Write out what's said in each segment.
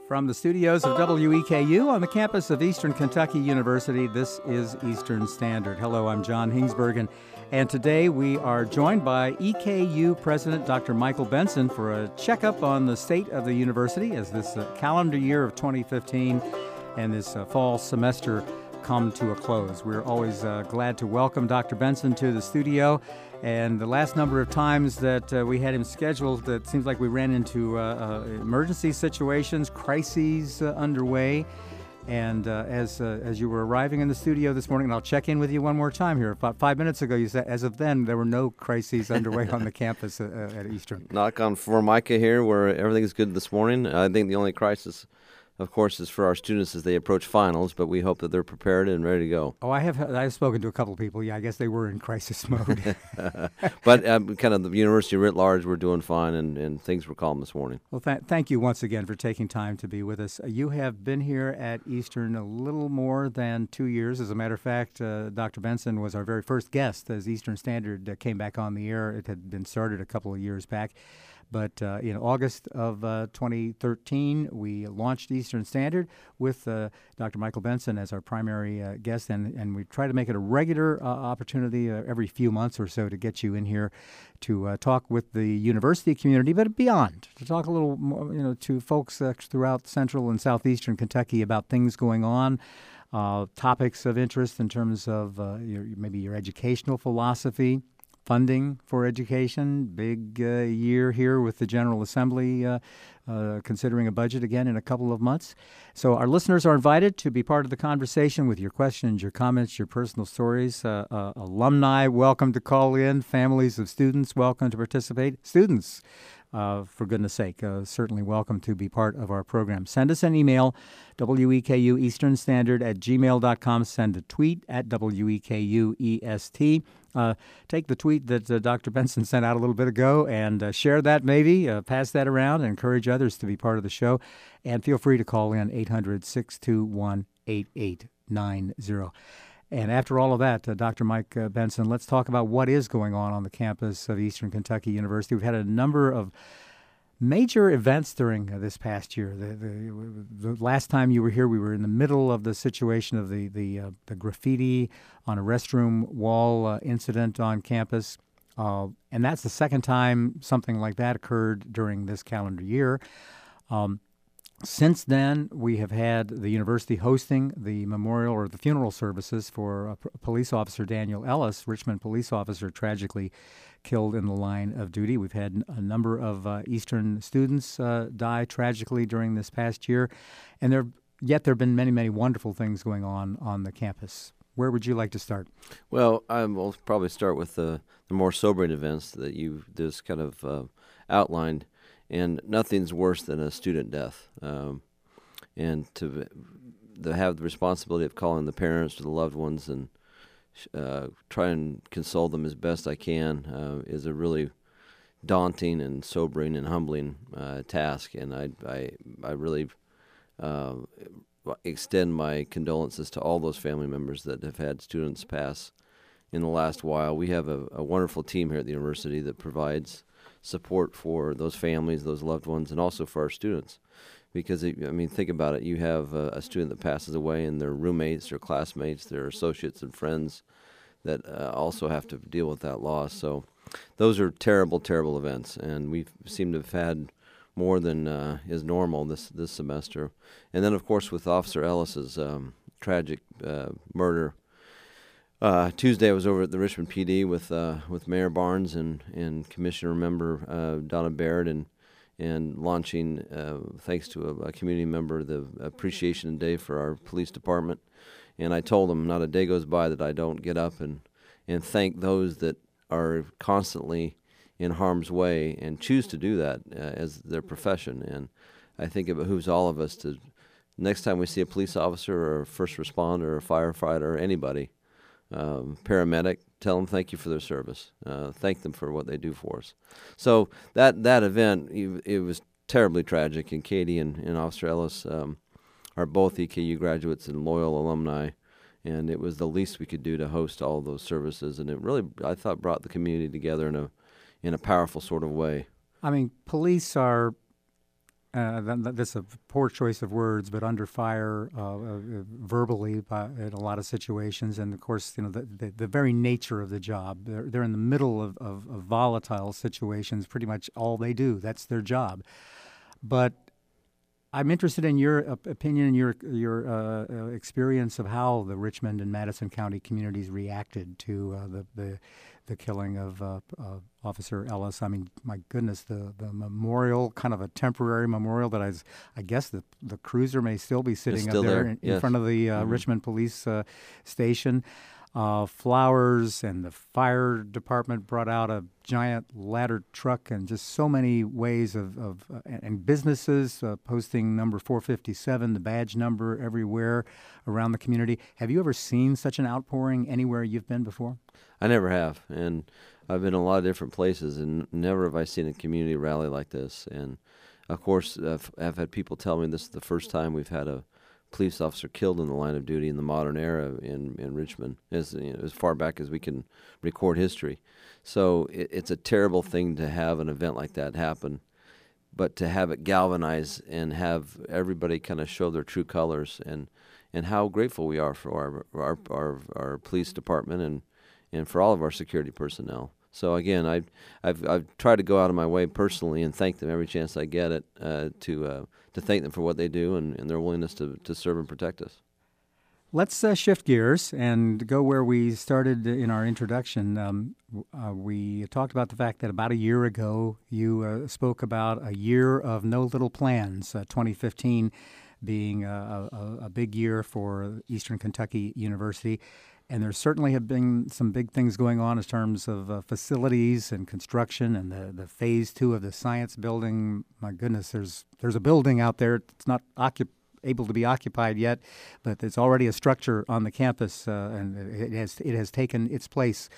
From the studios of WEKU on the campus of Eastern Kentucky University, this is Eastern Standard. Hello, I'm John Hingsbergen, and today we are joined by EKU President Dr. Michael Benson for a checkup on the state of the university as this calendar year of 2015 and this fall semester come to a close. We're always glad to welcome Dr. Benson to the studio. And the last number of times that we had him scheduled, it seems like we ran into emergency situations, crises underway. And as you were arriving in the studio this morning, and I'll check in with you one more time here. About 5 minutes ago, you said, as of then, there were no crises underway on the campus at Eastern. Knock on Formica here, where everything is good this morning. I think the only crisis, of course, is for our students as they approach finals, but we hope that they're prepared and ready to go. Oh, I've spoken to a couple of people. Yeah, I guess they were in crisis mode. But kind of the university writ large, we're doing fine, and things were calm this morning. Well, thank you once again for taking time to be with us. You have been here at Eastern a little more than 2 years. As a matter of fact, Dr. Benson was our very first guest as Eastern Standard came back on the air. It had been started a couple of years back. But in August of 2013, we launched Eastern Standard with Dr. Michael Benson as our primary guest, and we try to make it a regular opportunity every few months or so to get you in here to talk with the university community, but beyond, to talk a little more, to folks throughout central and southeastern Kentucky about things going on. Topics of interest in terms of maybe your educational philosophy, funding for education, big year here with the General Assembly considering a budget again in a couple of months. So our listeners are invited to be part of the conversation with your questions, your comments, your personal stories. Alumni, welcome to call in. Families of students, welcome to participate. Students, for goodness sake, certainly welcome to be part of our program. Send us an email, WEKU Eastern Standard @gmail.com. Send a tweet at WEKU EST. Take the tweet that Dr. Benson sent out a little bit ago and share that maybe, pass that around, and encourage others to be part of the show. And feel free to call in 800-621-8890. And after all of that, Dr. Mike Benson, let's talk about what is going on the campus of Eastern Kentucky University. We've had a number of major events during this past year. The last time you were here, we were in the middle of the situation of the graffiti on a restroom wall incident on campus. And that's the second time something like that occurred during this calendar year. Since then, we have had the university hosting the memorial or the funeral services for police officer Daniel Ellis, Richmond police officer tragically killed in the line of duty. We've had a number of Eastern students die tragically during this past year, and there have been many, many wonderful things going on the campus. Where would you like to start? Well, I will probably start with the more sobering events that you just kind of outlined. And nothing's worse than a student death. And to have the responsibility of calling the parents or the loved ones and try and console them as best I can is a really daunting and sobering and humbling task. And I really extend my condolences to all those family members that have had students pass in the last while. We have a wonderful team here at the university that provides support for those families, those loved ones, and also for our students. Because, think about it. You have a student that passes away and their roommates, their classmates, their associates and friends that also have to deal with that loss. So those are terrible, terrible events, and we seem to have had more than is normal this semester. And then, of course, with Officer Ellis's tragic murder, Tuesday I was over at the Richmond PD with Mayor Barnes and Commissioner member Donna Baird and launching, thanks to a community member, the Appreciation Day for our police department. And I told them not a day goes by that I don't get up and thank those that are constantly in harm's way and choose to do that as their profession. And I think it behooves all of us to, next time we see a police officer or a first responder or a firefighter or anybody, paramedic, tell them thank you for their service. Thank them for what they do for us. So that event, it was terribly tragic, and Katie and Officer Ellis are both EKU graduates and loyal alumni, and it was the least we could do to host all of those services, and it really, I thought, brought the community together in a powerful sort of way. Police are that's a poor choice of words, but under fire verbally in a lot of situations. And of course, the very nature of the job. They're in the middle of volatile situations. Pretty much all they do. That's their job. But I'm interested in your opinion, your experience of how the Richmond and Madison County communities reacted to the killing of Officer Ellis. I mean, my goodness, the memorial, kind of a temporary memorial that I guess the cruiser may still be sitting up there in front of the Richmond Police Station. Flowers, and the fire department brought out a giant ladder truck, and just so many ways and businesses posting number 457, the badge number everywhere around the community. Have you ever seen such an outpouring anywhere you've been before? I never have, and I've been in a lot of different places, and never have I seen a community rally like this. And of course, I've had people tell me this is the first time we've had a police officer killed in the line of duty in the modern era in Richmond, as far back as we can record history. So it's a terrible thing to have an event like that happen, but to have it galvanize and have everybody kind of show their true colors, and how grateful we are for our police department and for all of our security personnel. So again, I've tried to go out of my way personally and thank them every chance I get it to thank them for what they do and their willingness to serve and protect us. Let's shift gears and go where we started in our introduction. We talked about the fact that about a year ago you spoke about a year of no little plans, 2015 being a big year for Eastern Kentucky University. And there certainly have been some big things going on in terms of facilities and construction, and the phase 2 of the science building. My goodness, there's a building out there. It's not able to be occupied yet, but it's already a structure on the campus, and it has taken its place.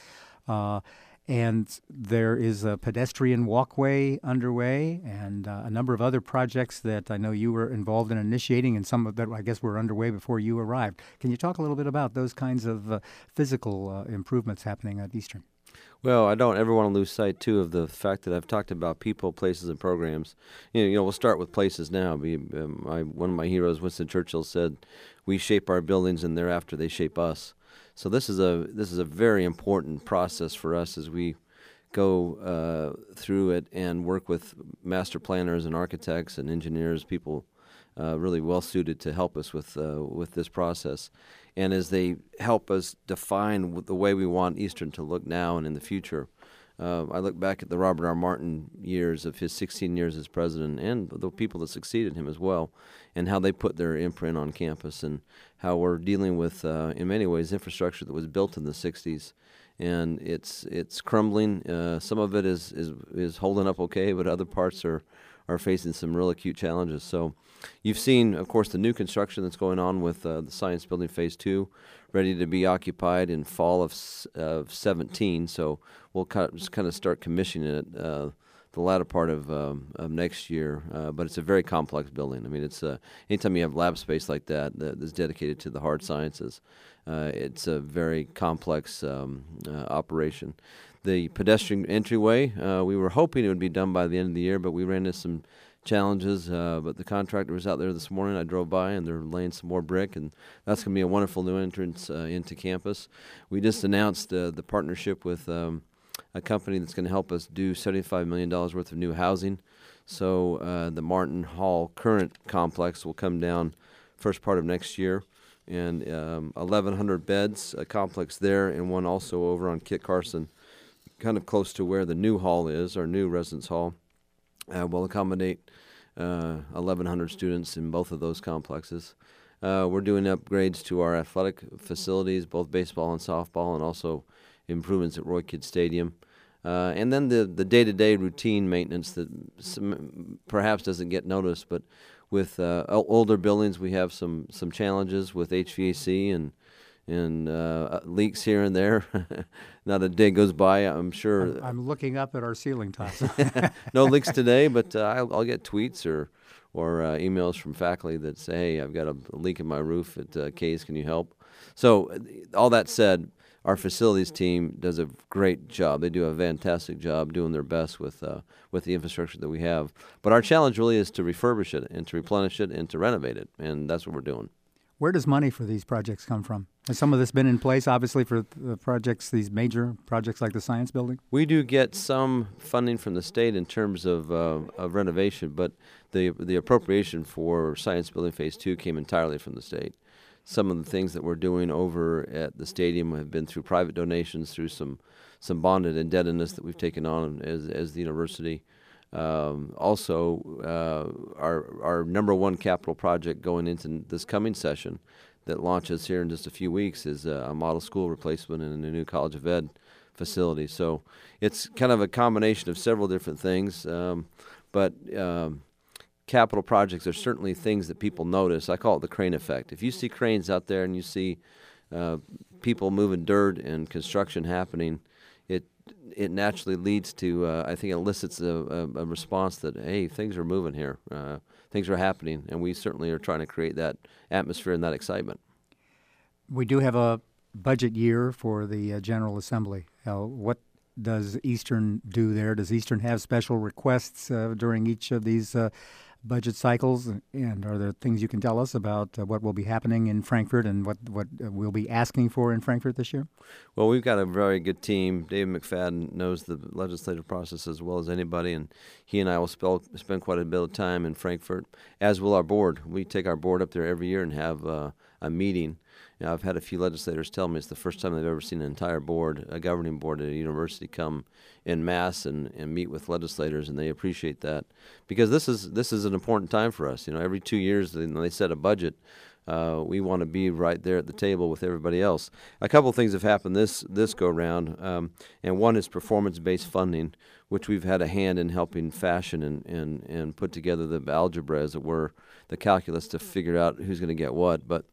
And there is a pedestrian walkway underway, and a number of other projects that I know you were involved in initiating, and some of that I guess were underway before you arrived. Can you talk a little bit about those kinds of physical improvements happening at Eastern? Well, I don't ever want to lose sight, too, of the fact that I've talked about people, places, and programs. We'll start with places now. One of my heroes, Winston Churchill, said, "We shape our buildings, and thereafter they shape us." So this is a very important process for us as we go through it and work with master planners and architects and engineers, people really well suited to help us with this process. And as they help us define the way we want Eastern to look now and in the future, I look back at the Robert R. Martin years of his 16 years as president, and the people that succeeded him as well, and how they put their imprint on campus, and how we're dealing with, in many ways, infrastructure that was built in the 60s. And it's crumbling. Some of it is holding up okay, but other parts are facing some real acute challenges. So you've seen, of course, the new construction that's going on with the Science Building Phase 2, ready to be occupied in fall of 17. So we'll just kind of start commissioning it the latter part of next year. But it's a very complex building. I mean, it's anytime you have lab space like that that's dedicated to the hard sciences, it's a very complex operation. The pedestrian entryway, we were hoping it would be done by the end of the year, but we ran into some challenges. But the contractor was out there this morning. I drove by, and they're laying some more brick, and that's going to be a wonderful new entrance into campus. We just announced the partnership with a company that's going to help us do $75 million worth of new housing. So the Martin Hall current complex will come down first part of next year, and 1,100 beds, a complex there, and one also over on Kit Carson, kind of close to where the new hall is, our new residence hall. Will accommodate 1,100 students in both of those complexes. We're doing upgrades to our athletic facilities, both baseball and softball, and also improvements at Roy Kidd Stadium. And then the day-to-day routine maintenance that perhaps doesn't get noticed, but with older buildings, we have some challenges with HVAC and leaks here and there. Not a day goes by, I'm sure. I'm looking up at our ceiling tiles. No leaks today, but I'll get tweets or emails from faculty that say, "Hey, I've got a leak in my roof at Case. Can you help?" So all that said, our facilities team does a great job. They do a fantastic job doing their best with the infrastructure that we have. But our challenge really is to refurbish it and to replenish it and to renovate it, and that's what we're doing. Where does money for these projects come from? Has some of this been in place, obviously, for the projects, these major projects like the Science Building? We do get some funding from the state in terms of renovation, but the appropriation for Science Building Phase 2 came entirely from the state. Some of the things that we're doing over at the stadium have been through private donations, through some bonded indebtedness that we've taken on as the university. Also, our number one capital project going into this coming session that launches here in just a few weeks is a model school replacement in a new College of Ed facility. So it's kind of a combination of several different things, but capital projects are certainly things that people notice. I call it the crane effect. If you see cranes out there and you see people moving dirt and construction happening, it naturally leads to, I think it elicits a response that, hey, things are moving here. Things are happening, and we certainly are trying to create that atmosphere and that excitement. We do have a budget year for the General Assembly. What does Eastern do there? Does Eastern have special requests during each of these budget cycles? And are there things you can tell us about what will be happening in Frankfort and what we'll be asking for in Frankfort this year? Well, we've got a very good team. Dave McFadden knows the legislative process as well as anybody, and he and I will spend quite a bit of time in Frankfort, as will our board. We take our board up there every year and have a meeting. Now, I've had a few legislators tell me it's the first time they've ever seen an entire board, a governing board at a university, come en masse and meet with legislators, and they appreciate that because this is an important time for us. You know, every 2 years when they set a budget, we want to be right there at the table with everybody else. A couple of things have happened this go round, and one is performance-based funding, which we've had a hand in helping fashion and put together the algebra, as it were, the calculus to figure out who's going to get what. But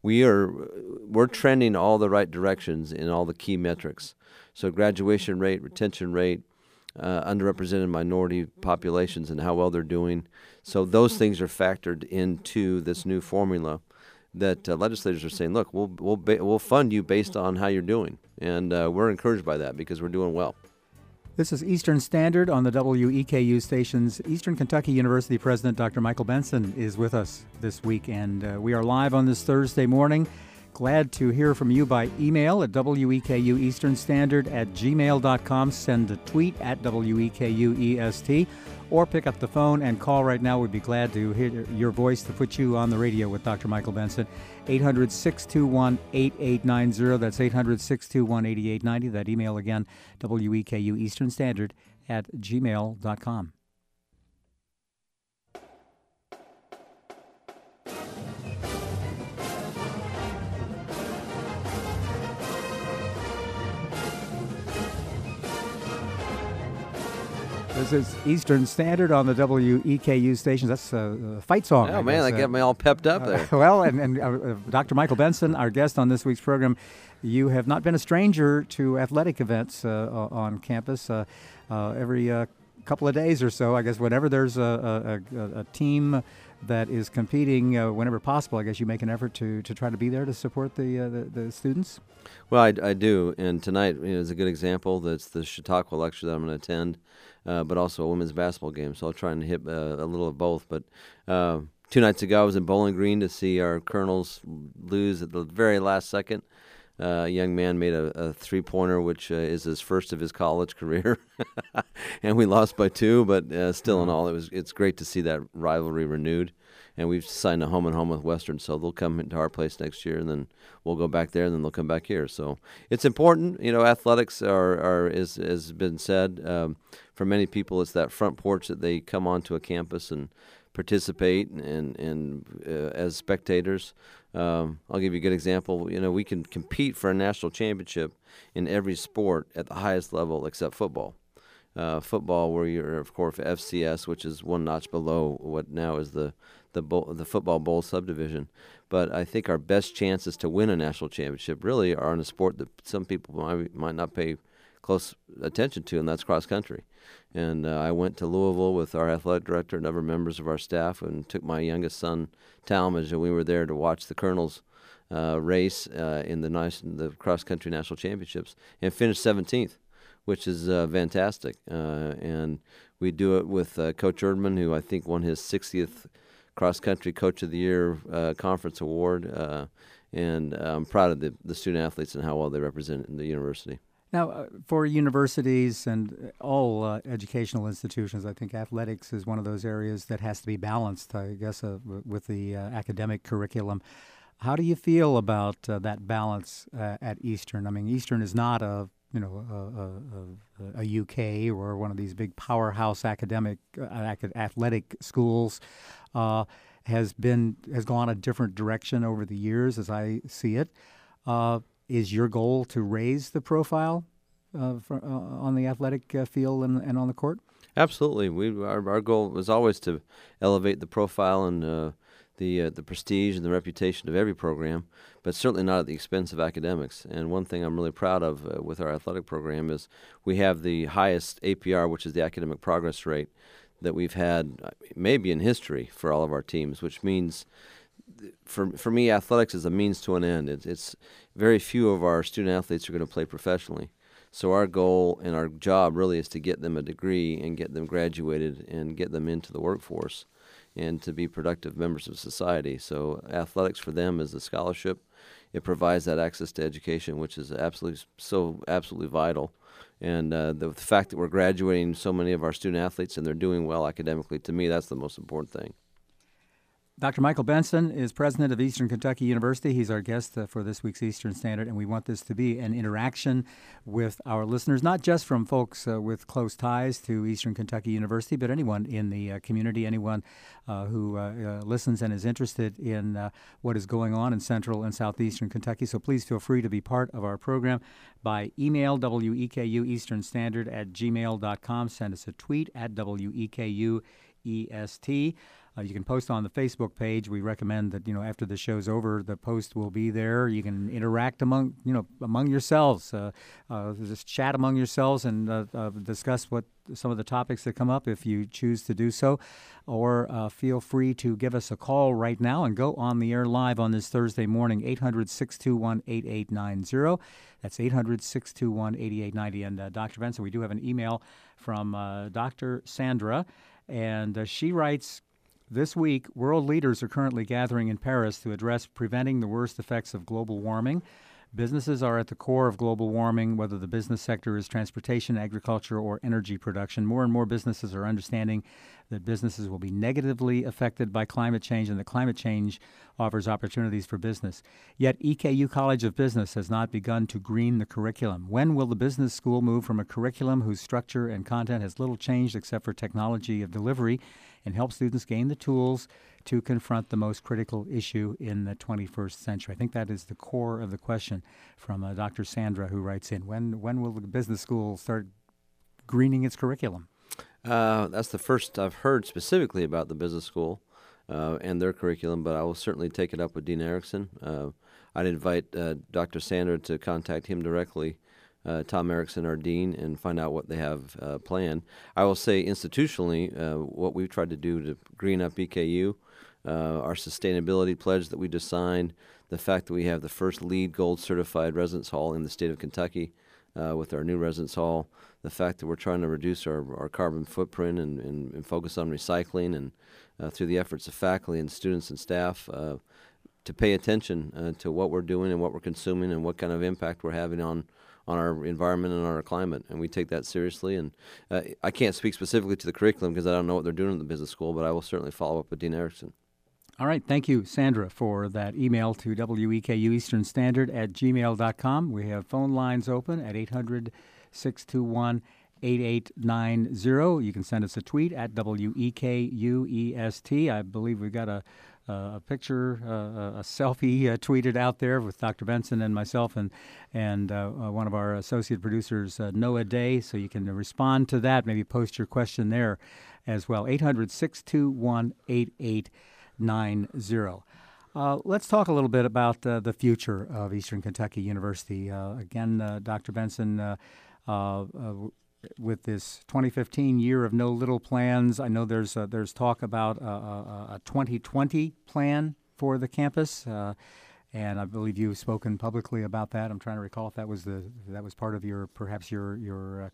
we're trending all the right directions in all the key metrics. So graduation rate, retention rate, underrepresented minority populations and how well they're doing. So those things are factored into this new formula that legislators are saying, look, we'll fund you based on how you're doing. And we're encouraged by that because we're doing well. This is Eastern Standard on the WEKU stations. Eastern Kentucky University President Dr. Michael Benson is with us this week, and we are live on this Thursday morning. Glad to hear from you by email at wekueasternstandard@gmail.com. Send a tweet at WEKUEST, or pick up the phone and call right now. We'd be glad to hear your voice to put you on the radio with Dr. Michael Benson. 800-621-8890. That's 800-621-8890. That email again, WEKUEasternstandard@gmail.com. This is Eastern Standard on the WEKU stations. That's a fight song. Oh, man, that got me all pepped up there. Well, and Dr. Michael Benson, our guest on this week's program, you have not been a stranger to athletic events on campus. Every couple of days or so, I guess, whenever there's a team that is competing, whenever possible, I guess you make an effort to try to be there to support the students? Well, I do, and tonight is a good example. That's the Chautauqua lecture that I'm going to attend, but also a women's basketball game, so I'll try and hit a little of both. But 2 nights ago, I was in Bowling Green to see our Colonels lose at the very last second. A young man made a three-pointer, which is his first of his college career, and we lost by 2. But still, in all, it's great to see that rivalry renewed. And we've signed a home-and-home with Western, so they'll come into our place next year, and then we'll go back there, and then they'll come back here. So it's important. You know, athletics are has been said, for many people, it's that front porch that they come onto a campus and participate and as spectators. I'll give you a good example. You know, we can compete for a national championship in every sport at the highest level except football. Football, where you're, of course, FCS, which is one notch below what now is the football bowl subdivision. But I think our best chances to win a national championship really are in a sport that some people might not pay close attention to, and that's cross country. And I went to Louisville with our athletic director and other members of our staff and took my youngest son, Talmadge, and we were there to watch the Colonels race in the cross-country national championships and finished 17th, which is fantastic. And we do it with Coach Erdman, who I think won his 60th cross-country Coach of the Year conference award. And I'm proud of the student-athletes and how well they represent the university. Now, for universities and all educational institutions, I think athletics is one of those areas that has to be balanced, I guess, with the academic curriculum. How do you feel about that balance at Eastern? I mean, Eastern is not a UK or one of these big powerhouse athletic schools. Has gone a different direction over the years, as I see it. Is your goal to raise the profile on the athletic field and on the court? Absolutely. Our goal was always to elevate the profile and the prestige and the reputation of every program, but certainly not at the expense of academics. And one thing I'm really proud of with our athletic program is we have the highest APR, which is the academic progress rate, that we've had maybe in history for all of our teams, which means for me, athletics is a means to an end. It's very few of our student athletes are going to play professionally. So our goal and our job really is to get them a degree and get them graduated and get them into the workforce and to be productive members of society. So athletics for them is a scholarship. It provides that access to education, which is absolutely vital. And the fact that we're graduating so many of our student athletes and they're doing well academically, to me, that's the most important thing. Dr. Michael Benson is president of Eastern Kentucky University. He's our guest for this week's Eastern Standard, and we want this to be an interaction with our listeners, not just from folks with close ties to Eastern Kentucky University, but anyone in the community, anyone who listens and is interested in what is going on in Central and Southeastern Kentucky. So please feel free to be part of our program by email, WEKU Eastern Standard @gmail.com. Send us a tweet at WEKU EST. You can post on the Facebook page. We recommend that, after the show's over, the post will be there. You can interact among yourselves. Just chat among yourselves and discuss some of the topics that come up if you choose to do so. Or feel free to give us a call right now and go on the air live on this Thursday morning, 800-621-8890. That's 800-621-8890. And Dr. Benson, we do have an email from Dr. Sandra, and she writes, this week, world leaders are currently gathering in Paris to address preventing the worst effects of global warming. Businesses are at the core of global warming, whether the business sector is transportation, agriculture, or energy production. More and more businesses are understanding that businesses will be negatively affected by climate change, and that climate change offers opportunities for business. Yet EKU College of Business has not begun to green the curriculum. When will the business school move from a curriculum whose structure and content has little changed except for technology of delivery and help students gain the tools to confront the most critical issue in the 21st century? I think that is the core of the question from Dr. Sandra, who writes in. When will the business school start greening its curriculum? That's the first I've heard specifically about the business school and their curriculum, but I will certainly take it up with Dean Erickson. I'd invite Dr. Sandra to contact him directly, Tom Erickson, our dean, and find out what they have planned. I will say institutionally, what we've tried to do to green up EKU, our sustainability pledge that we just signed, the fact that we have the first LEED Gold certified residence hall in the state of Kentucky with our new residence hall, the fact that we're trying to reduce our carbon footprint and focus on recycling, and through the efforts of faculty and students and staff to pay attention to what we're doing and what we're consuming and what kind of impact we're having on our environment and on our climate, and we take that seriously. And I can't speak specifically to the curriculum because I don't know what they're doing at the business school, but I will certainly follow up with Dean Erickson. All right. Thank you, Sandra, for that email to WEKU Eastern Standard @gmail.com. We have phone lines open at 800-621-8890. You can send us a tweet at WEKUEST. I believe we've got a picture, a selfie tweeted out there with Dr. Benson and myself and one of our associate producers, Noah Day. So you can respond to that, maybe post your question there as well. 800-621-8890. Let's talk a little bit about the future of Eastern Kentucky University. Again, Dr. Benson, with this 2015 year of no little plans, I know there's talk about a 2020 plan for the campus, and I believe you've spoken publicly about that. I'm trying to recall if that was part of your perhaps your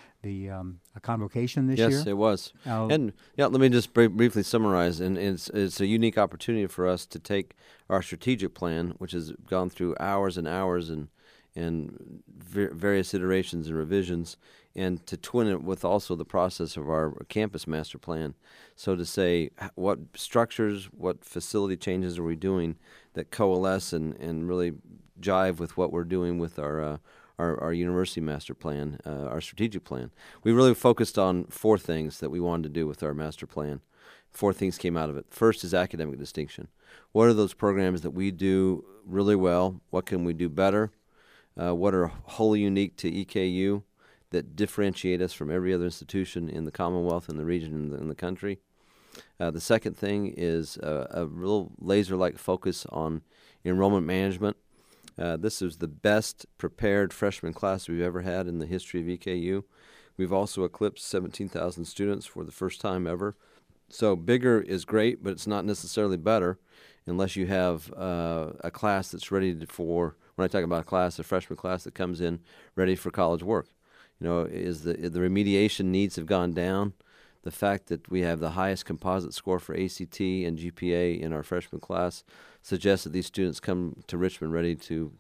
a convocation this year. Yes, it was. Uh, And yeah, let me just briefly summarize. And it's a unique opportunity for us to take our strategic plan, which has gone through hours and hours and various iterations and revisions, and to twin it with also the process of our campus master plan. So to say what structures, what facility changes are we doing that coalesce and really jive with what we're doing with our university master plan, our strategic plan. We really focused on four things that we wanted to do with our master plan. Four things came out of it. First is academic distinction. What are those programs that we do really well? What can we do better? What are wholly unique to EKU that differentiate us from every other institution in the Commonwealth and the region and in the country? The second thing is a real laser-like focus on enrollment management. This is the best prepared freshman class we've ever had in the history of EKU. We've also eclipsed 17,000 students for the first time ever. So bigger is great, but it's not necessarily better unless you have a class that's ready for, when I talk about a class, a freshman class that comes in ready for college work. You know, is the remediation needs have gone down. The fact that we have the highest composite score for ACT and GPA in our freshman class suggests that these students come to Richmond ready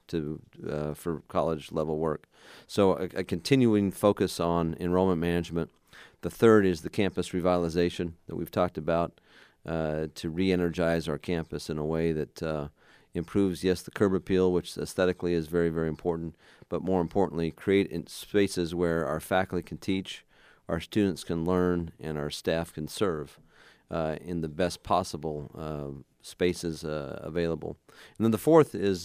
for college level work. So a continuing focus on enrollment management. The third is the campus revitalization that we've talked about to re-energize our campus in a way that improves, yes, the curb appeal, which aesthetically is very, very important, but more importantly, create spaces where our faculty can teach, our students can learn, and our staff can serve in the best possible spaces available. And then the fourth is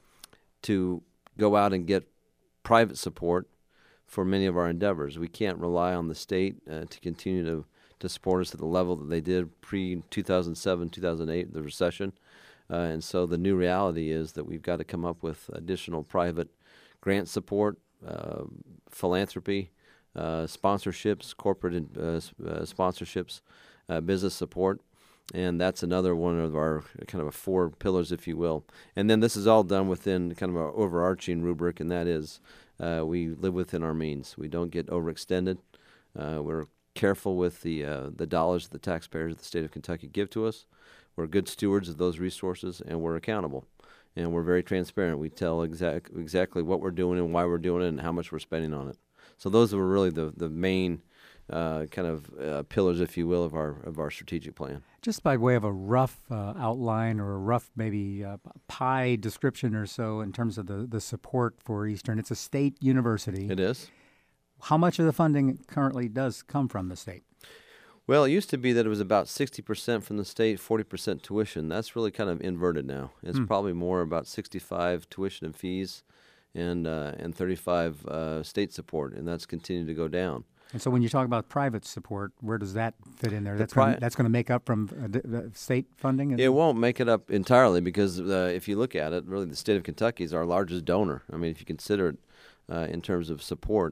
to go out and get private support for many of our endeavors. We can't rely on the state to continue to support us at the level that they did pre-2007, 2008, the recession. And so the new reality is that we've got to come up with additional private grant support, philanthropy, sponsorships, corporate sponsorships, business support, and that's another one of our kind of four pillars, if you will. And then this is all done within kind of our overarching rubric, and that is we live within our means. We don't get overextended. We're careful with the dollars that the taxpayers of the state of Kentucky give to us. We're good stewards of those resources, and we're accountable. And we're very transparent. We tell exactly what we're doing and why we're doing it and how much we're spending on it. So those were really the main kind of pillars, if you will, of our strategic plan. Just by way of a rough outline or a rough maybe pie description or so in terms of the support for Eastern, it's a state university. It is. How much of the funding currently does come from the state? Well, it used to be that it was about 60% from the state, 40% tuition. That's really kind of inverted now. It's probably more about 65 tuition and fees and 35 state support, and that's continued to go down. And so when you talk about private support, where does that fit in there? That's going to make up from the state funding? It won't make it up entirely because if you look at it, really the state of Kentucky is our largest donor. I mean, if you consider it in terms of support.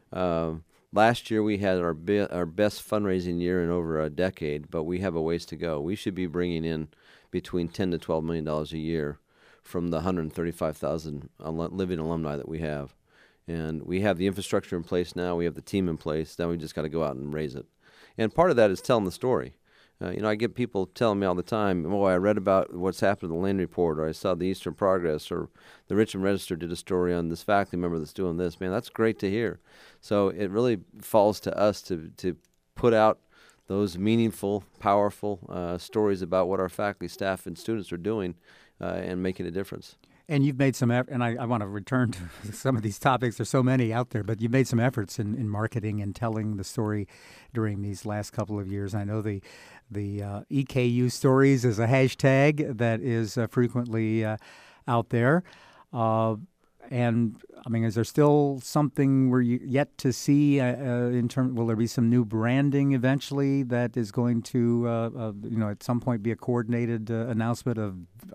Last year we had our best fundraising year in over a decade, but we have a ways to go. We should be bringing in between $10 to $12 million a year from the 135,000 living alumni that we have. And we have the infrastructure in place now. We have the team in place. Now we just got to go out and raise it. And part of that is telling the story. I get people telling me all the time, oh, I read about what's happened in the Lane Report, or I saw the Eastern Progress, or the Richmond Register did a story on this faculty member that's doing this. Man, that's great to hear. So it really falls to us to put out those meaningful, powerful stories about what our faculty, staff, and students are doing and making a difference. And you've made some effort, and I want to return to some of these topics. There's so many out there, but you've made some efforts in marketing and telling the story during these last couple of years. I know the EKU Stories is a hashtag that is frequently out there. And, I mean, is there still something we're yet to see in terms? Will there be some new branding eventually that is going to, at some point be a coordinated announcement of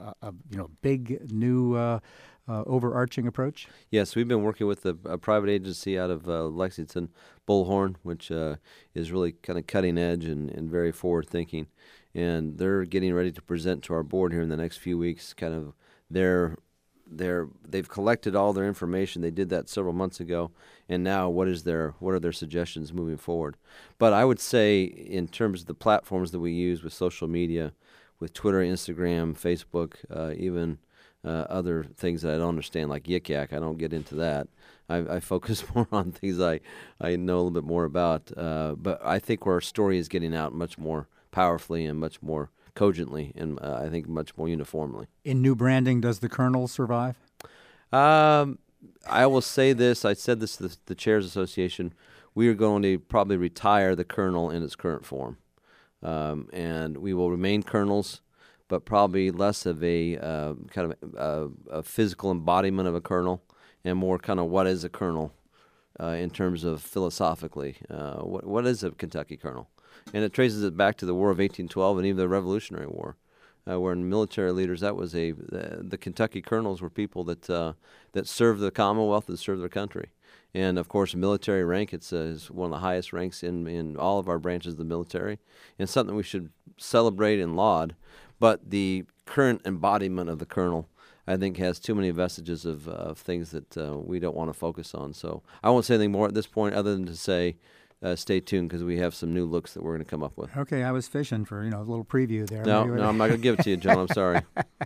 big new overarching approach? Yes, we've been working with a private agency out of Lexington, Bullhorn, which is really kind of cutting edge and very forward thinking. And they're getting ready to present to our board here in the next few weeks kind of they've collected all their information. They did that several months ago, and now what are their suggestions moving forward? But I would say, in terms of the platforms that we use with social media, with Twitter, Instagram, Facebook, even other things that I don't understand, like Yik Yak, I don't get into that. I focus more on things I know a little bit more about. But I think our story is getting out much more powerfully and much more cogently, and I think much more uniformly. In new branding, does the Colonel survive? I will say this. I said this to the Chairs Association. We are going to probably retire the Colonel in its current form. And we will remain colonels, but probably less of a kind of a physical embodiment of a colonel, and more kind of what is a colonel in terms of philosophically. What is a Kentucky colonel? And it traces it back to the War of 1812 and even the Revolutionary War, where in military leaders, that was the Kentucky colonels were people that served the Commonwealth and served their country. And, of course, military rank, is one of the highest ranks in all of our branches of the military, and something we should celebrate and laud. But the current embodiment of the colonel, I think, has too many vestiges of things that we don't want to focus on. So I won't say anything more at this point other than to say stay tuned, because we have some new looks that we're going to come up with. Okay, I was fishing for, a little preview there. No, I'm not going to give it to you, John. I'm sorry.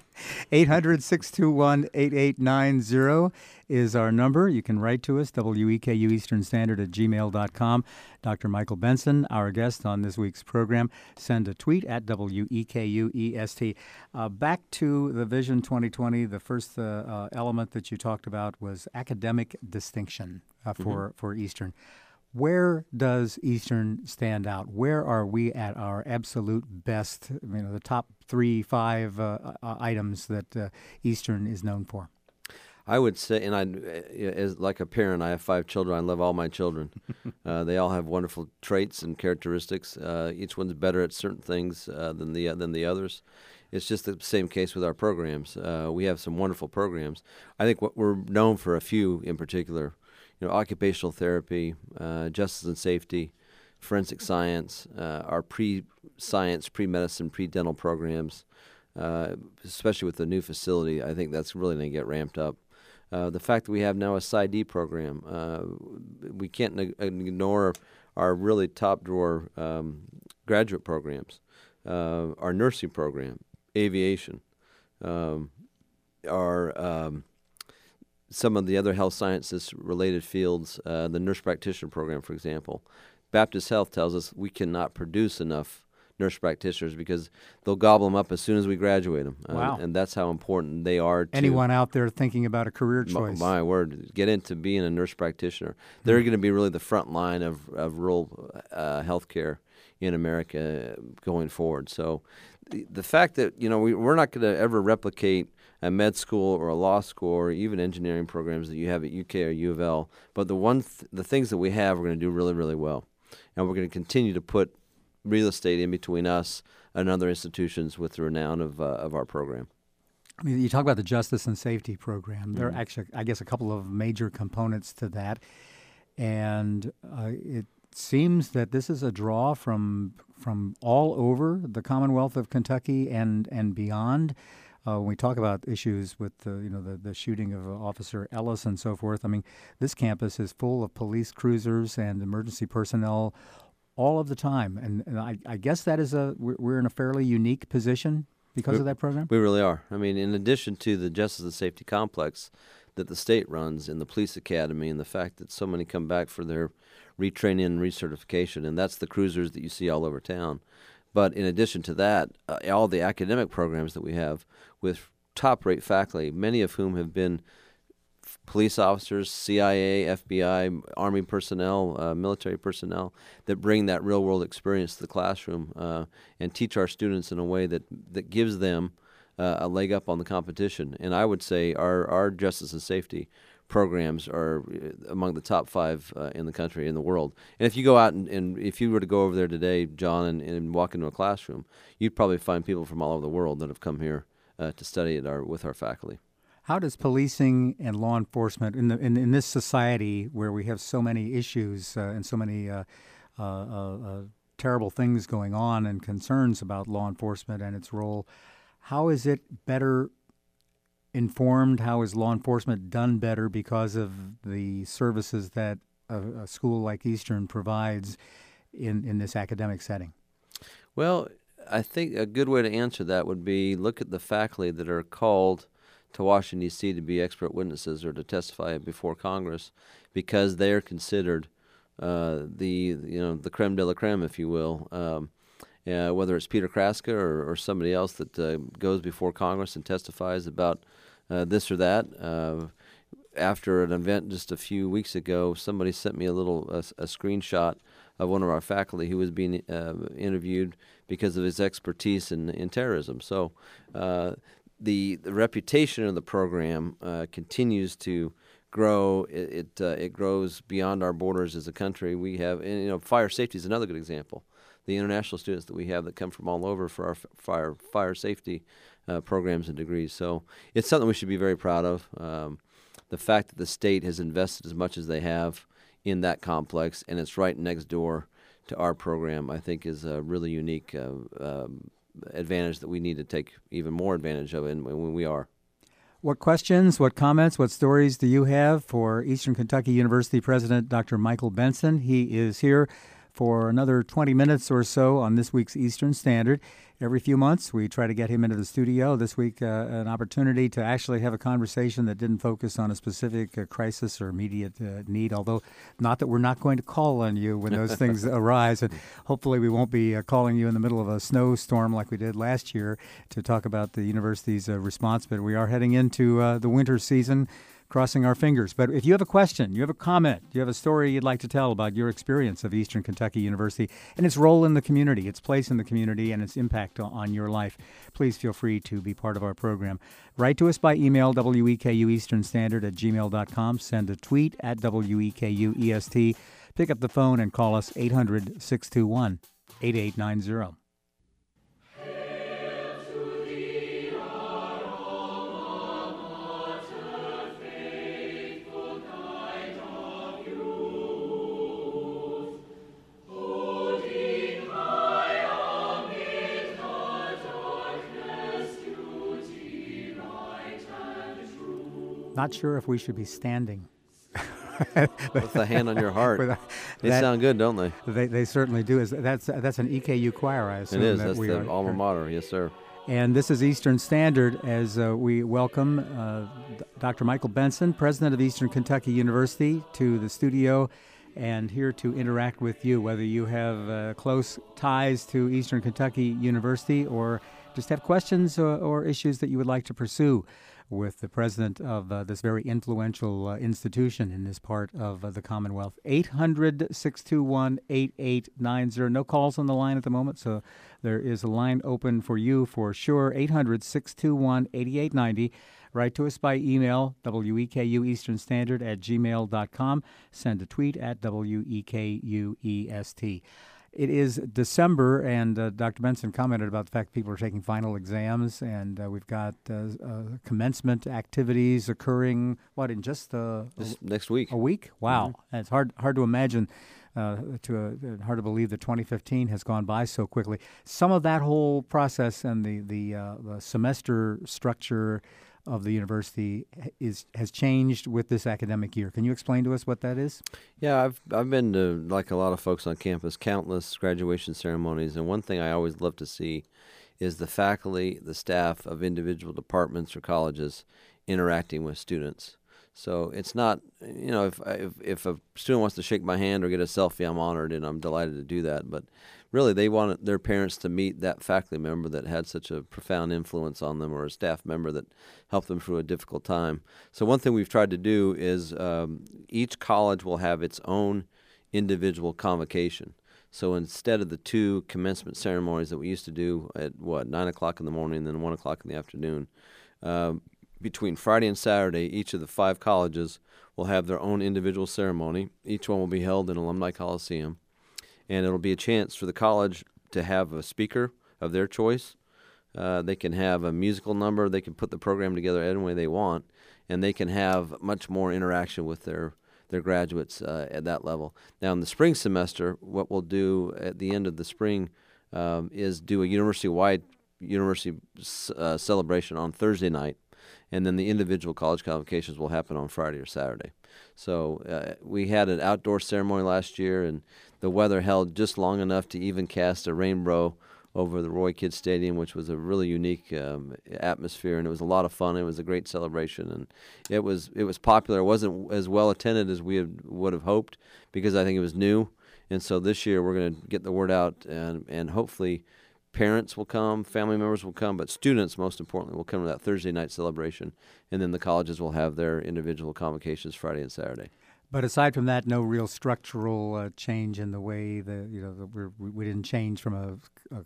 800-621-8890 is our number. You can write to us, WEKU Eastern Standard at gmail.com. Dr. Michael Benson, our guest on this week's program. Send a tweet at WEKUEST. Back to the Vision 2020, the first element that you talked about was academic distinction for Eastern. Where does Eastern stand out? Where are we at our absolute best, the top 3-5 items that Eastern is known for? I would say, and as like a parent, I have 5 children. I love all my children. They all have wonderful traits and characteristics. Each one's better at certain things than the others. It's just the same case with our programs. We have some wonderful programs. I think what we're known for, a few in particular, occupational therapy, justice and safety, forensic science, our pre-science, pre-medicine, pre-dental programs, especially with the new facility. I think that's really going to get ramped up. The fact that we have now a PsyD program, we can't ignore our really top-drawer graduate programs, our nursing program, aviation, our some of the other health sciences related fields, the nurse practitioner program, for example. Baptist Health tells us we cannot produce enough nurse practitioners because they'll gobble them up as soon as we graduate them. Wow. And that's how important they are to anyone out there thinking about a career choice. My word, get into being a nurse practitioner. They're going to be really the front line of rural health care in America going forward. So the fact that, we're not going to ever replicate a med school or a law school or even engineering programs that you have at UK or U of L, but the things that we have, we're going to do really, really well. And we're going to continue to put real estate in between us and other institutions with the renown of our program. You talk about the justice and safety program. There are actually, I guess, a couple of major components to that. And it seems that this is a draw from all over the Commonwealth of Kentucky and beyond. When we talk about issues with the shooting of Officer Ellis and so forth, this campus is full of police cruisers and emergency personnel all of the time, and I guess that is we're in a fairly unique position because of that program. We really are. In addition to the Justice and Safety Complex that the state runs and the police academy, and the fact that so many come back for their retraining and recertification, and that's the cruisers that you see all over town. But in addition to that, all the academic programs that we have with top-rate faculty, many of whom have been police officers, CIA, FBI, Army personnel, military personnel, that bring that real-world experience to the classroom and teach our students in a way that gives them a leg up on the competition. And I would say our justice and safety programs are among the top 5 in the country, in the world. And if you go out and if you were to go over there today, John, and walk into a classroom, you'd probably find people from all over the world that have come here to study with our faculty. How does policing and law enforcement in this society where we have so many issues and so many terrible things going on and concerns about law enforcement and its role, how is it better informed? How is law enforcement done better because of the services that a school like Eastern provides in this academic setting? Well, I think a good way to answer that would be look at the faculty that are called to Washington, D.C. to be expert witnesses or to testify before Congress, because they're considered the creme de la creme, if you will. Whether it's Peter Kraska or somebody else that goes before Congress and testifies about this or that. After an event just a few weeks ago, somebody sent me a screenshot of one of our faculty who was being interviewed because of his expertise in terrorism. So the reputation of the program continues to grow. It grows beyond our borders as a country. We have, fire safety is another good example. The international students that we have that come from all over for our fire safety programs and degrees. So it's something we should be very proud of. The fact that the state has invested as much as they have in that complex, and it's right next door to our program, I think is a really unique advantage that we need to take even more advantage of when we are. What questions, what comments, what stories do you have for Eastern Kentucky University President Dr. Michael Benson? He is here for another 20 minutes or so on this week's Eastern Standard. Every few months, we try to get him into the studio. This week, an opportunity to actually have a conversation that didn't focus on a specific crisis or immediate need, although not that we're not going to call on you when those things arise. And hopefully we won't be calling you in the middle of a snowstorm like we did last year to talk about the university's response. But we are heading into the winter season, crossing our fingers. But if you have a question, you have a comment, you have a story you'd like to tell about your experience of Eastern Kentucky University and its role in the community, its place in the community, and its impact on your life, please feel free to be part of our program. Write to us by email, wekueasternstandard@gmail.com. Send a tweet at WEKUEST. Pick up the phone and call us 800-621-8890. Not sure if we should be standing. With the hand on your heart. They sound good, don't they? They certainly do. That's an EKU choir, I assume. It is. That's the alma mater. Yes, sir. And this is Eastern Standard as we welcome Dr. Michael Benson, president of Eastern Kentucky University, to the studio and here to interact with you, whether you have close ties to Eastern Kentucky University or just have questions or issues that you would like to pursue with the president of this very influential institution in this part of the Commonwealth. 800-621-8890. No calls on the line at the moment, so there is a line open for you for sure. 800-621-8890. Write to us by email, WEKUEasternstandard@gmail.com. Send a tweet at WEKUEST. It is December, and Dr. Benson commented about the fact that people are taking final exams, and we've got commencement activities occurring, in just next week? A week? Wow. Mm-hmm. It's hard to imagine, hard to believe that 2015 has gone by so quickly. Some of that whole process and the semester structure of the university has changed with this academic year. Can you explain to us what that is? Yeah, I've been to, like a lot of folks on campus, countless graduation ceremonies, and one thing I always love to see is the faculty, the staff of individual departments or colleges interacting with students. So it's not, if a student wants to shake my hand or get a selfie, I'm honored and I'm delighted to do that. But really, they want their parents to meet that faculty member that had such a profound influence on them, or a staff member that helped them through a difficult time. So one thing we've tried to do is each college will have its own individual convocation. So instead of the two commencement ceremonies that we used to do at 9 o'clock in the morning and then 1 o'clock in the afternoon, between Friday and Saturday, each of the 5 colleges will have their own individual ceremony. Each one will be held in Alumni Coliseum, and it'll be a chance for the college to have a speaker of their choice. They can have a musical number. They can put the program together any way they want, and they can have much more interaction with their graduates at that level. Now, in the spring semester, what we'll do at the end of the spring is do a university-wide celebration on Thursday night. and then the individual college convocations will happen on Friday or Saturday. So we had an outdoor ceremony last year, and the weather held just long enough to even cast a rainbow over the Roy Kidd Stadium, which was a really unique atmosphere, and it was a lot of fun. It was a great celebration, and it was popular. It wasn't as well attended as we would have hoped because I think it was new, and so this year we're going to get the word out, and hopefully parents will come, family members will come, but students, most importantly, will come to that Thursday night celebration, and then the colleges will have their individual convocations Friday and Saturday. But aside from that, no real structural change in the way we didn't change from a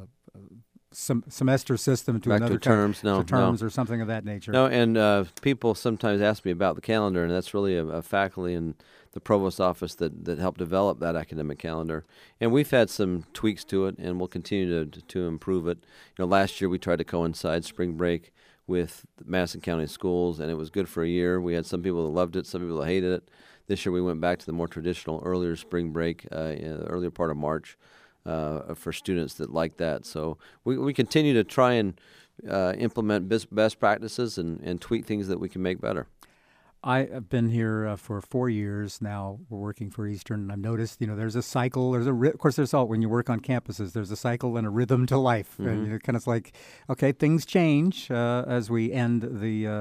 semester system to back another to terms, no, or something of that nature. No, and people sometimes ask me about the calendar, and that's really a faculty and the provost office that helped develop that academic calendar. And we've had some tweaks to it, and we'll continue to improve it. Last year we tried to coincide spring break with Madison County schools, and it was good for a year. We had some people that loved it, some people that hated it. This year we went back to the more traditional earlier spring break, in the earlier part of March, for students that like that. So we continue to try and implement best practices and tweak things that we can make better. I have been here for 4 years now. We're working for Eastern, and I've noticed, there's a cycle. Of course, there's when you work on campuses, there's a cycle and a rhythm to life. Mm-hmm. And kind of like, okay, things change as we end the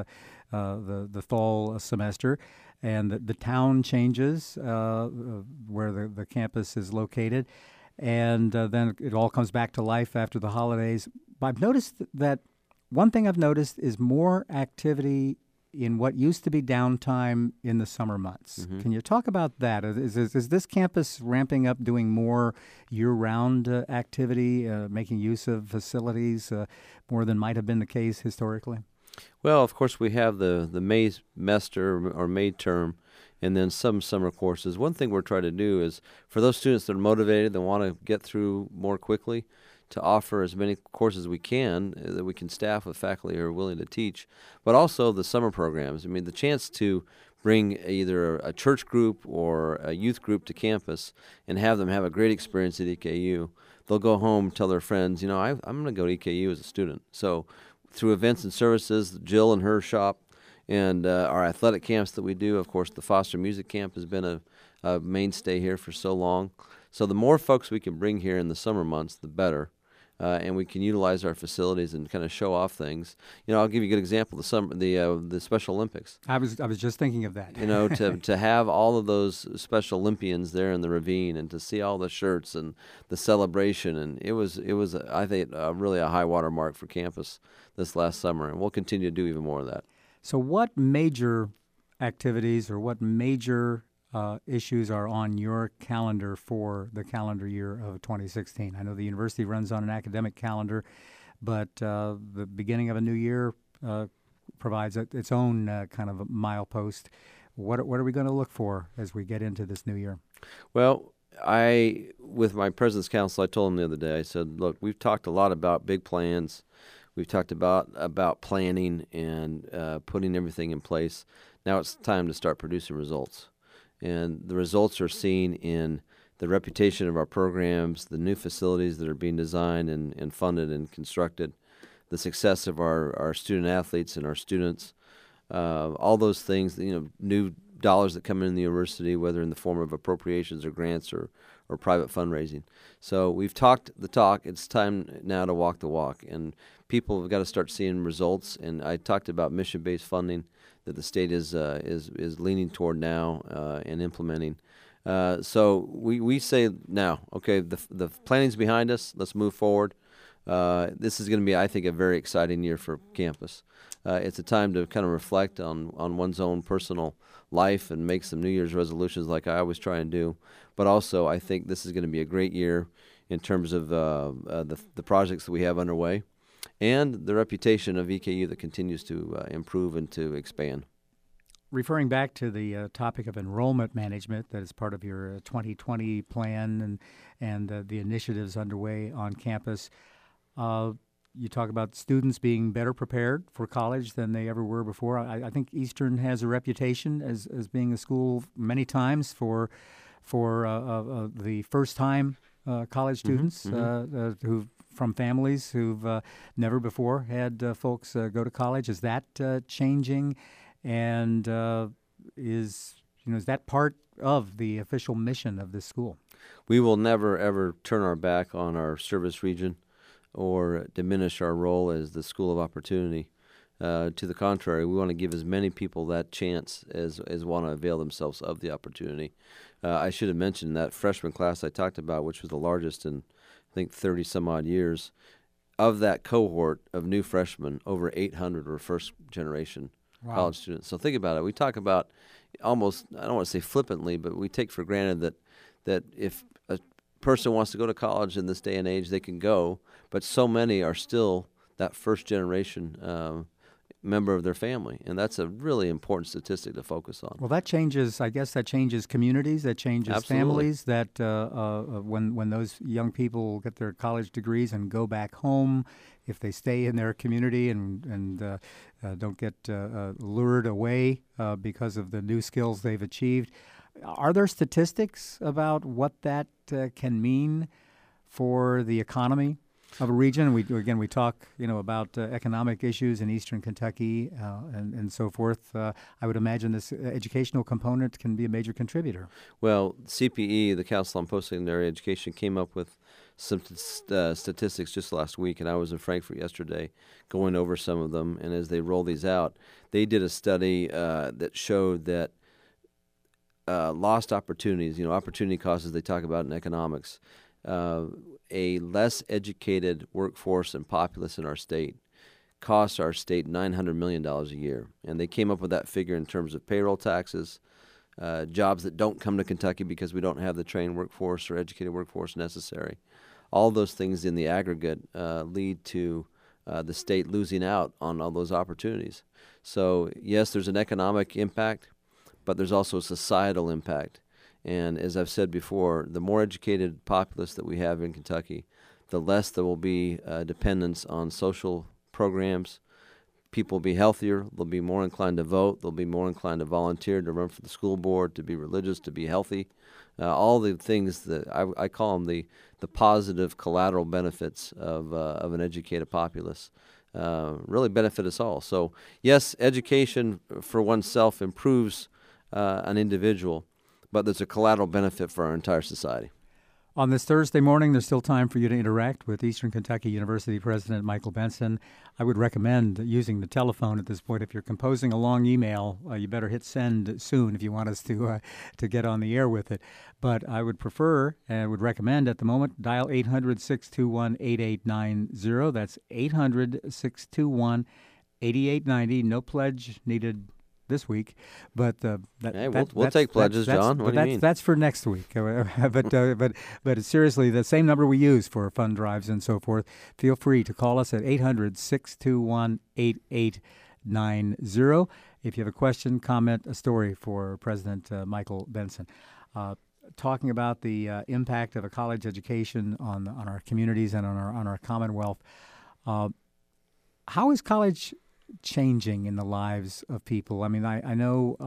fall semester, and the town changes where the campus is located, and then it all comes back to life after the holidays. But I've noticed that one thing I've noticed is more activity in what used to be downtime in the summer months. Mm-hmm. Can you talk about that? Is this campus ramping up, doing more year-round activity, making use of facilities more than might have been the case historically? Well, of course, we have the May semester or May term, and then some summer courses. One thing we're trying to do is for those students that are motivated, that want to get through more quickly, to offer as many courses as we can that we can staff with faculty who are willing to teach, but also the summer programs. I mean, the chance to bring either a church group or a youth group to campus and have them have a great experience at EKU. They'll go home, tell their friends, I'm going to go to EKU as a student. So through events and services, Jill and her shop, and our athletic camps that we do, of course, the Foster Music Camp has been a mainstay here for so long. So the more folks we can bring here in the summer months, the better. And we can utilize our facilities and kind of show off things. I'll give you a good example: the Special Olympics. I was just thinking of that. To have all of those Special Olympians there in the ravine, and to see all the shirts and the celebration, and it was I think really a high water mark for campus this last summer, and we'll continue to do even more of that. So, what major activities or what major issues are on your calendar for the calendar year of 2016? I know the university runs on an academic calendar, but the beginning of a new year provides its own kind of a milepost. What are we going to look for as we get into this new year? Well, with my President's Council, I told them the other day, I said, look, we've talked a lot about big plans. We've talked about planning and putting everything in place. Now it's time to start producing results. And the results are seen in the reputation of our programs, the new facilities that are being designed and funded and constructed, the success of our student athletes and our students, all those things, new dollars that come in the university, whether in the form of appropriations or grants or private fundraising. So we've talked the talk. It's time now to walk the walk. And people have got to start seeing results. And I talked about mission-based funding that the state is leaning toward now and implementing. So we say now, okay, the planning's behind us. Let's move forward. This is going to be, I think, a very exciting year for campus. It's a time to kind of reflect on one's own personal life and make some New Year's resolutions like I always try and do. But also, I think this is going to be a great year in terms of the projects that we have underway and the reputation of EKU that continues to improve and to expand. Referring back to the topic of enrollment management that is part of your 2020 plan and the initiatives underway on campus, you talk about students being better prepared for college than they ever were before. I think Eastern has a reputation as being a school many times for the first-time college students who from families who've never before had folks go to college. Is that changing? And is that part of the official mission of this school? We will never, ever turn our back on our service region or diminish our role as the school of opportunity. To the contrary, we want to give as many people that chance as want to avail themselves of the opportunity. I should have mentioned that freshman class I talked about, which was the largest in, I think, 30 some odd years. Of that cohort of new freshmen, over 800 were first generation college students. So think about it. We talk about almost, I don't want to say flippantly, but we take for granted that if a person wants to go to college in this day and age, they can go, but so many are still that first generation member of their family, and that's a really important statistic to focus on. Well, that changes, I guess that changes communities, that changes Absolutely. families, that when those young people get their college degrees and go back home, if they stay in their community and don't get lured away because of the new skills they've achieved. Are there statistics about what that can mean for the economy of a region? We talk, about economic issues in eastern Kentucky and so forth. I would imagine this educational component can be a major contributor. Well, CPE, the Council on Post-Secondary Education, came up with some statistics just last week, and I was in Frankfurt yesterday going over some of them. And as they roll these out, they did a study that showed that lost opportunities, opportunity costs as they talk about in economics, a less educated workforce and populace in our state costs our state $900 million a year. And they came up with that figure in terms of payroll taxes, jobs that don't come to Kentucky because we don't have the trained workforce or educated workforce necessary. All those things in the aggregate lead to the state losing out on all those opportunities. So, yes, there's an economic impact, but there's also a societal impact. And as I've said before, the more educated populace that we have in Kentucky, the less there will be dependence on social programs. People will be healthier. They'll be more inclined to vote. They'll be more inclined to volunteer, to run for the school board, to be religious, to be healthy. All the things that I call them the positive collateral benefits of an educated populace really benefit us all. So, yes, education for oneself improves an individual, but there's a collateral benefit for our entire society. On this Thursday morning, there's still time for you to interact with Eastern Kentucky University President Michael Benson. I would recommend using the telephone at this point. If you're composing a long email, you better hit send soon if you want us to get on the air with it. But I would prefer and would recommend at the moment, dial 800-621-8890. That's 800-621-8890. No pledge needed this week, but we'll take pledges, John. What do you mean? That's for next week. but seriously, the same number we use for fund drives and so forth. Feel free to call us at 800-621-8890 if you have a question, comment, a story for President Michael Benson. Talking about the impact of a college education on our communities and on our Commonwealth. How is college changing in the lives of people? I mean, I know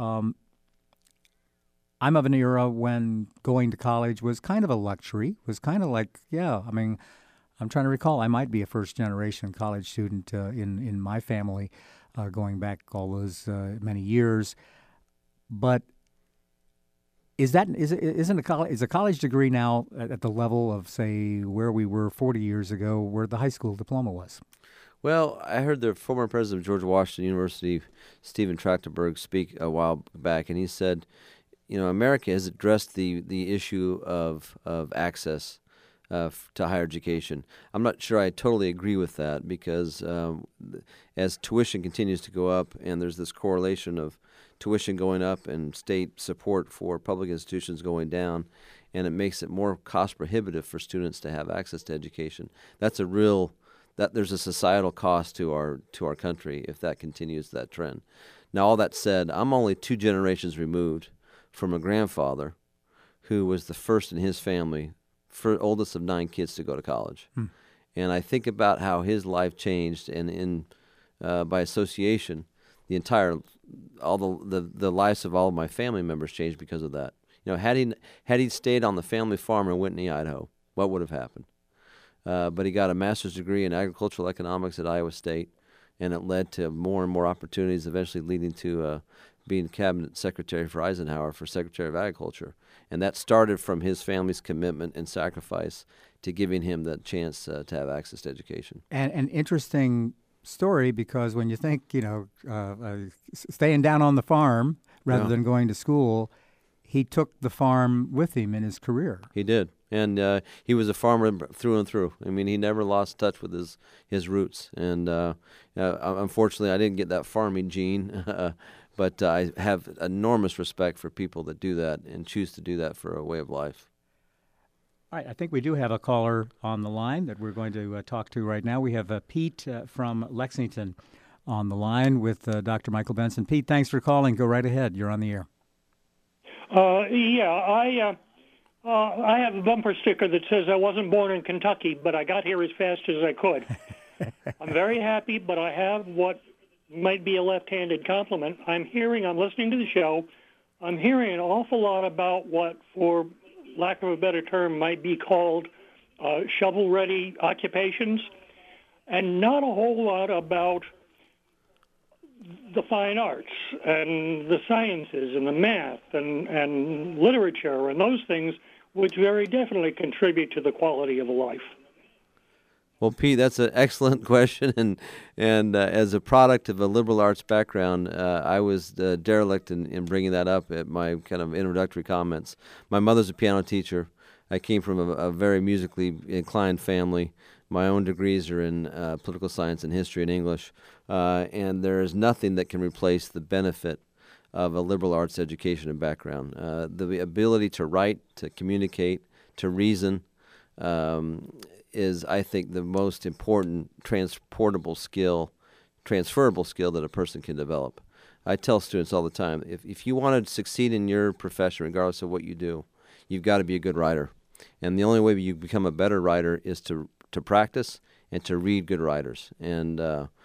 I'm of an era when going to college was kind of a luxury, was kind of like, I'm trying to recall, I might be a first-generation college student in my family going back all those many years. But is a college degree now at the level of, say, where we were 40 years ago, where the high school diploma was? Well, I heard the former president of George Washington University, Stephen Trachtenberg, speak a while back, and he said, America has addressed the issue of access to higher education. I'm not sure I totally agree with that because as tuition continues to go up and there's this correlation of tuition going up and state support for public institutions going down, and it makes it more cost prohibitive for students to have access to education. There's a societal cost to our country if that continues that trend. Now, all that said, I'm only 2 generations removed from a grandfather who was the first in his family, oldest of 9 kids to go to college. And I think about how his life changed, and by association, the lives of all of my family members changed because of that. Had he stayed on the family farm in Whitney, Idaho, what would have happened? but he got a master's degree in agricultural economics at Iowa State, and it led to more and more opportunities, eventually leading to being cabinet secretary for Eisenhower for Secretary of Agriculture. And that started from his family's commitment and sacrifice to giving him the chance to have access to education. And an interesting story, because when you think, staying down on the farm rather than going to school, he took the farm with him in his career. He did. And he was a farmer through and through. I mean, he never lost touch with his roots. And unfortunately, I didn't get that farming gene, but I have enormous respect for people that do that and choose to do that for a way of life. All right, I think we do have a caller on the line that we're going to talk to right now. We have Pete from Lexington on the line with Dr. Michael Benson. Pete, thanks for calling. Go right ahead. You're on the air. I have a bumper sticker that says I wasn't born in Kentucky, but I got here as fast as I could. I'm very happy, but I have what might be a left-handed compliment. I'm listening to the show, I'm hearing an awful lot about what, for lack of a better term, might be called shovel-ready occupations, and not a whole lot about the fine arts and the sciences and the math and literature and those things, which very definitely contribute to the quality of life. Well, Pete, that's an excellent question, and as a product of a liberal arts background, I was derelict in bringing that up at my kind of introductory comments. My mother's a piano teacher. I came from a very musically inclined family. My own degrees are in political science and history and English, and there is nothing that can replace the benefit of a liberal arts education and background. The ability to write, to communicate, to reason, is, I think, the most important transferable skill that a person can develop. I tell students all the time, if you want to succeed in your profession, regardless of what you do, you've got to be a good writer. And the only way you become a better writer is to practice and to read good writers. And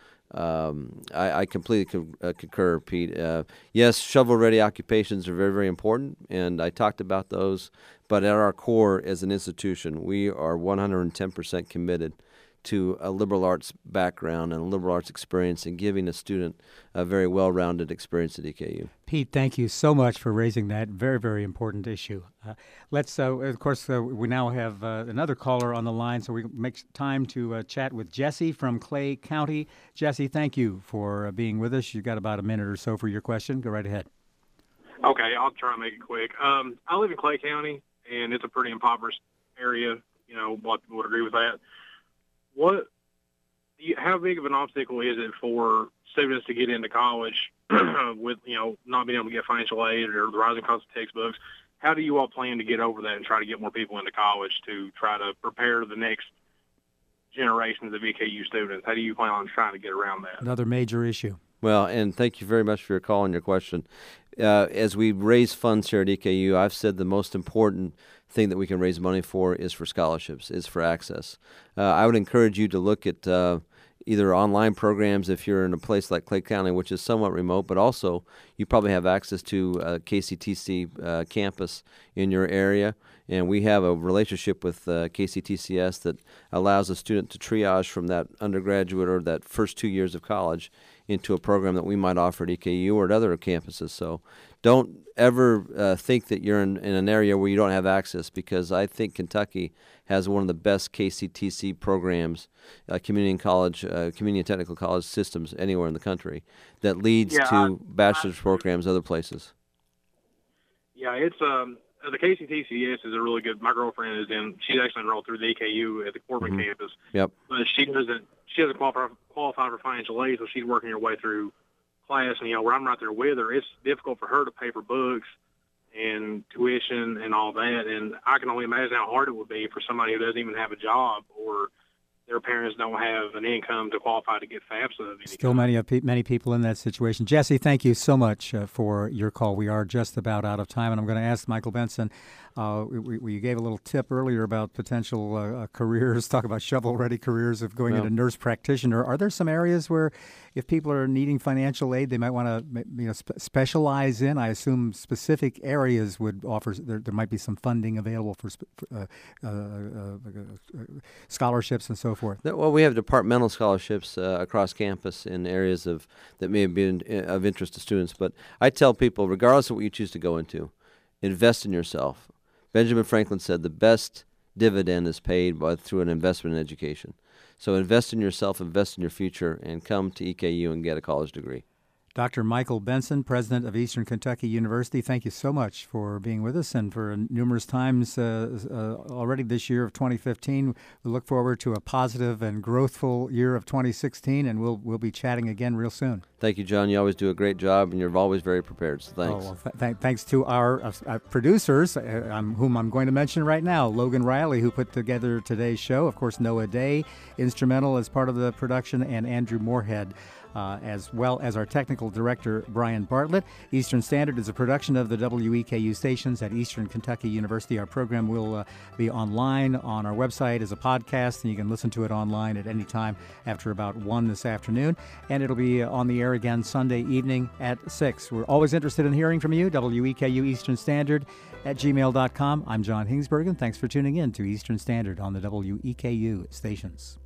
I completely concur, Pete. Yes, shovel-ready occupations are very, very important, and I talked about those. But at our core, as an institution, we are 110% committed to a liberal arts background and a liberal arts experience and giving a student a very well-rounded experience at EKU. Pete, thank you so much for raising that very, very important issue. Of course, we now have another caller on the line, so we make time to chat with Jesse from Clay County. Jesse, thank you for being with us. You've got about a minute or so for your question. Go right ahead. Okay, I'll try and make it quick. I live in Clay County, and it's a pretty impoverished area. A lot of people would agree with that. How big of an obstacle is it for students to get into college with, not being able to get financial aid or the rising cost of textbooks? How do you all plan to get over that and try to get more people into college to try to prepare the next generations of EKU students? How do you plan on trying to get around that? Another major issue. Well, and thank you very much for your call and your question. As we raise funds here at EKU, I've said the most important thing that we can raise money for is for scholarships, is for access. I would encourage you to look at either online programs if you're in a place like Clay County, which is somewhat remote, but also you probably have access to a KCTC campus in your area. And we have a relationship with KCTCS that allows a student to triage from that undergraduate or that first 2 years of college into a program that we might offer at EKU or at other campuses. So don't ever think that you're in an area where you don't have access, because I think Kentucky has one of the best KCTC programs, community and technical college systems anywhere in the country, that leads to bachelor's programs other places. Yeah, it's the KCTCS is a really good. My girlfriend she's actually enrolled through the EKU at the Corbin campus. Yep. But she doesn't qualify for financial aid, so she's working her way through class. And where I'm right there with her, it's difficult for her to pay for books and tuition and all that. And I can only imagine how hard it would be for somebody who doesn't even have a job or their parents don't have an income to qualify to get FAFSA. Still many people in that situation. Jesse, thank you so much for your call. We are just about out of time, and I'm going to ask Michael Benson, You gave a little tip earlier about potential careers, talk about shovel-ready careers of going into nurse practitioner. Are there some areas where if people are needing financial aid, they might want to specialize in? I assume specific areas would offer, there might be some funding available for scholarships and so forth. Well, we have departmental scholarships across campus in areas that may have been of interest to students. But I tell people, regardless of what you choose to go into, invest in yourself. Benjamin Franklin said the best dividend is paid through an investment in education. So invest in yourself, invest in your future, and come to EKU and get a college degree. Dr. Michael Benson, president of Eastern Kentucky University, thank you so much for being with us and for numerous times already this year of 2015. We look forward to a positive and growthful year of 2016, and we'll be chatting again real soon. Thank you, John. You always do a great job, and you're always very prepared, so thanks. Oh, well, thanks to our producers, whom I'm going to mention right now, Logan Riley, who put together today's show, of course, Noah Day, instrumental as part of the production, and Andrew Moorhead. As well as our technical director, Brian Bartlett. Eastern Standard is a production of the WEKU stations at Eastern Kentucky University. Our program will be online on our website as a podcast, and you can listen to it online at any time after about 1 this afternoon. And it'll be on the air again Sunday evening at 6. We're always interested in hearing from you. WEKU Eastern Standard at gmail.com. I'm John Hingsbergen. Thanks for tuning in to Eastern Standard on the WEKU stations.